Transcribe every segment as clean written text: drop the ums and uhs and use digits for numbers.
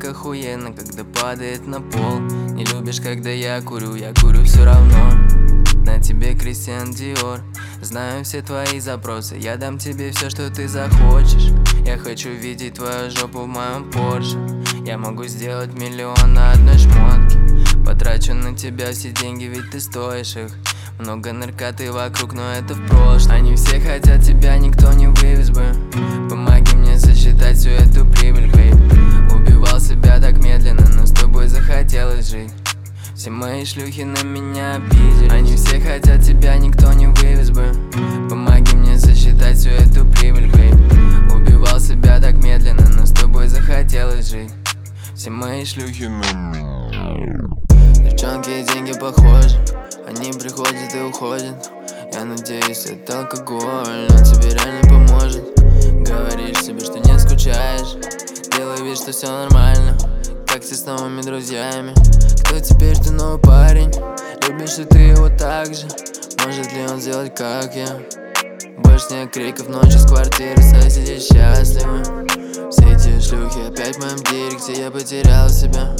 так охуенно, когда падает на пол. Не любишь, когда я курю все равно. На тебе Кристиан Диор. Знаю все твои запросы, я дам тебе все, что ты захочешь. Я хочу видеть твою жопу в моем Порше. Я могу сделать миллион на одной шмотке. Потрачу на тебя все деньги, ведь ты стоишь их. Много наркоты вокруг, но это в прошлом. Они все хотят тебя, никто не вывез бы. Помоги мне сосчитать всю эту прибыль, бейб. Убивал себя так медленно, но с тобой захотелось жить. Все мои шлюхи на меня обиделись. Они все хотят тебя, никто не вывез бы. Помоги мне сосчитать всю эту прибыль, бейб. Убивал себя так медленно, но с тобой захотелось жить. Все мои шлюхи на меня. Девчонки и деньги похожи. Они приходят и уходят. Я надеюсь, это алкоголь, но тебе реально поможет. Говоришь себе, что не скучаешь. Делай вид, что все нормально, как ты с новыми друзьями. Кто теперь ты новый парень? Любишь ли ты его так же? Может ли он сделать, как я? Больше нет криков ночью с квартиры, соседи счастливы. Все эти шлюхи опять в моем директе. Я потерял себя,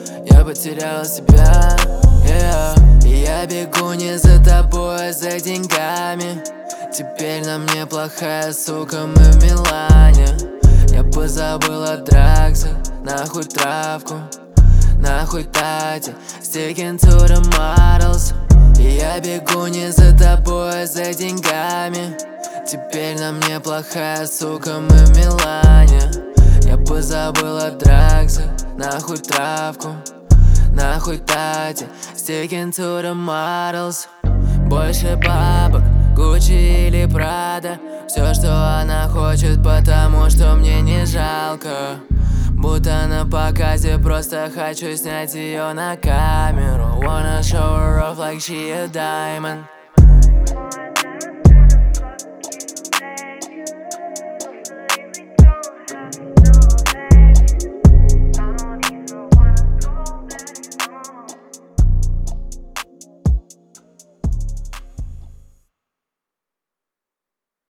я потерял себя, yeah. И я бегу не за тобой, а за деньгами. Теперь на мне плохая сука, мы в Милане. Я позабыл о драгсах, нахуй травку, нахуй тати, sticking to the models. И я бегу не за тобой, а за деньгами. Теперь на мне плохая сука, мы в Милане. Я позабыл о драгсах, нахуй травку, нахуй тати, sticking to the models. Больше бабок, Гуччи или Прада. Все, что она хочет, потому что мне не жалко. Будто на показе, просто хочу снять ее на камеру. Wanna show her off like she a diamond.